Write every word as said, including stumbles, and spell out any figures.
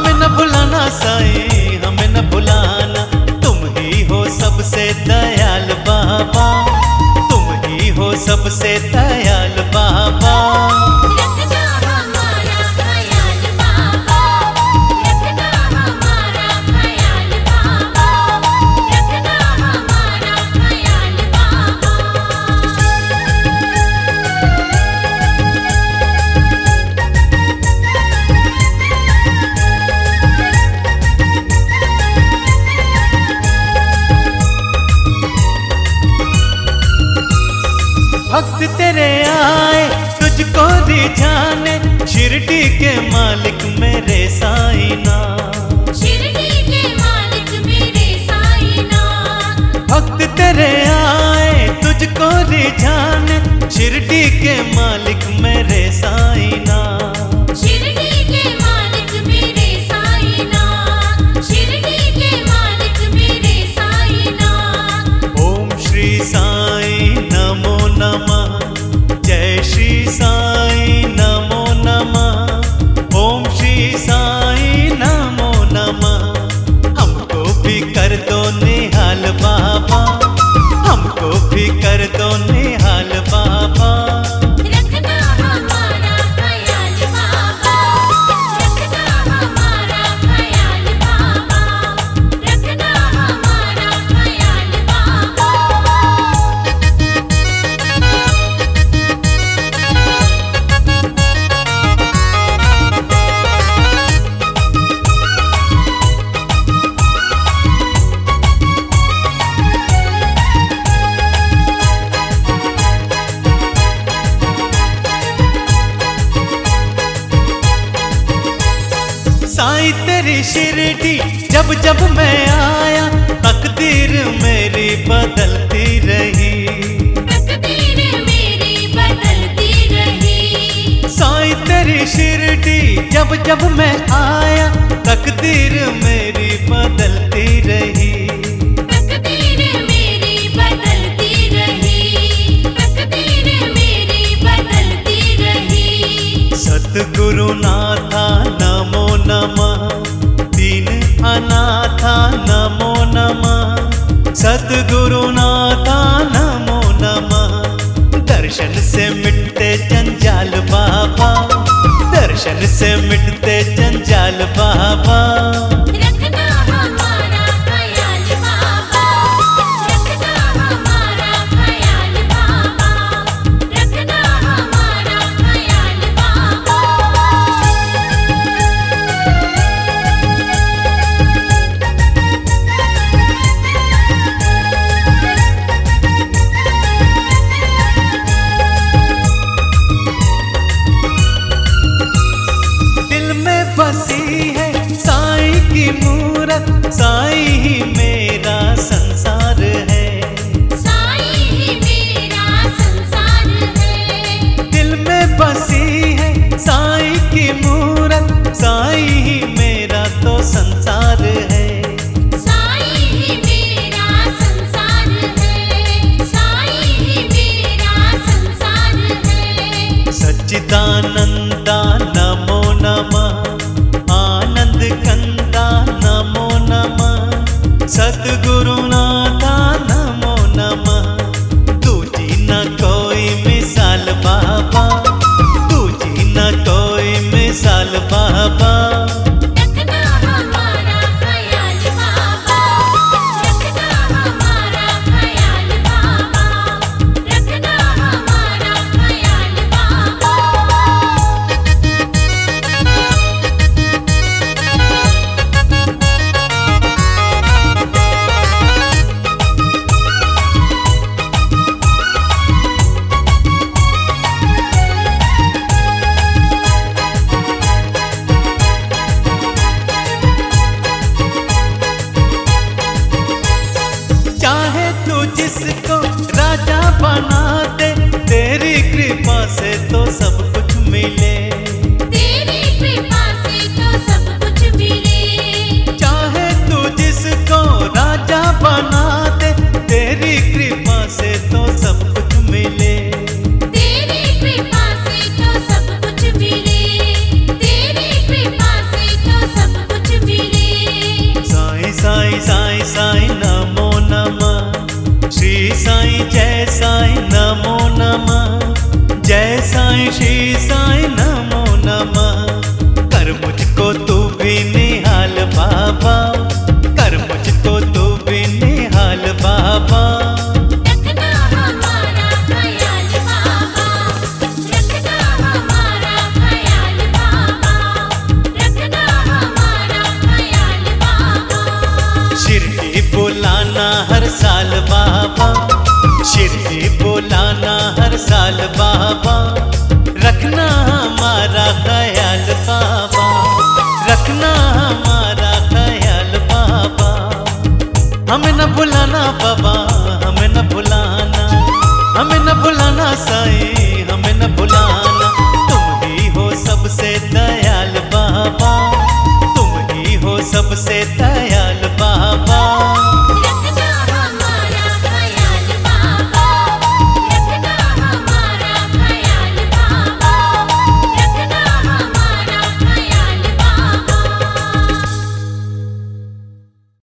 हमें न भुलाना साईं, हमें न भुलाना। तुम ही हो सबसे दयाल बाबा, तुम ही हो सबसे दयाल बाबा। भक्त तेरे आए तुझको रिझाने, शिरडी के मालिक मेरे साईनाथ, शिरडी के मालिक मेरे साईनाथ। भक्त तेरे आए तुझको रिझाने, शिरडी के मालिक मेरे साईनाथ, शिरडी के मालिक मेरे साईनाथ, शिरडी के मालिक मेरे साईनाथ। ओम श्री साईं नमो नमः, जय श्री साईं नमो नमः, ओम श्री साईं नमो नमः। हमको भी कर दो निहाल बाबा, हमको भी कर दो निहाल बाबा। रखना हमारा ख्याल बाबा, रखना हमारा ख्याल बाबा, रखना हमारा ख्याल बाबा। साईं तेरी शिरडी जब जब मैं आया, तकदीर मेरी बदलती रही, तकदीर मेरी बदलती रही। साईं तेरी शिरडी जब जब मैं आया, तकदीर मेरी बदलती रही, तकदीर मेरी बदलती रही, तकदीर मेरी बदलती रही। सतगुरु नाथा नमो नमः, दीन अनाथा नमो नमः, सतगुरु नाथा नमो नमः। दर्शन से मिटते जंजाल बाबा, दर्शन से मिटते जंजाल बाबा। रखना हमारा ख्याल बाबा, रखना हमारा ख्याल बाबा, रखना हमारा ख्याल बाबा। दिल में बसी है साईं की मूरत, साईं ही मेरा संसार है, साईं ही मेरा संसार है। दिल में बसी है साईं की मूरत, साईं ही मेरा तो संसार है, साईं ही मेरा संसार है, साईं ही मेरा संसार है। सच्चिदानंदा नमो नमः, आनंद कंदा नमो नमः, सतगुरु नाथा नमो नमः। दूजी न कोई मिसाल बाबा, दूजी न कोई मिसाल बाबा। रखना हमारा ख्याल बाबा, रखना हमारा ख्याल बाबा, रखना हमारा ख्याल बाबा। हमें न भुलाना बाबा, हमें न भुलाना, हमें न भुलाना साईं, हमें न भुलाना।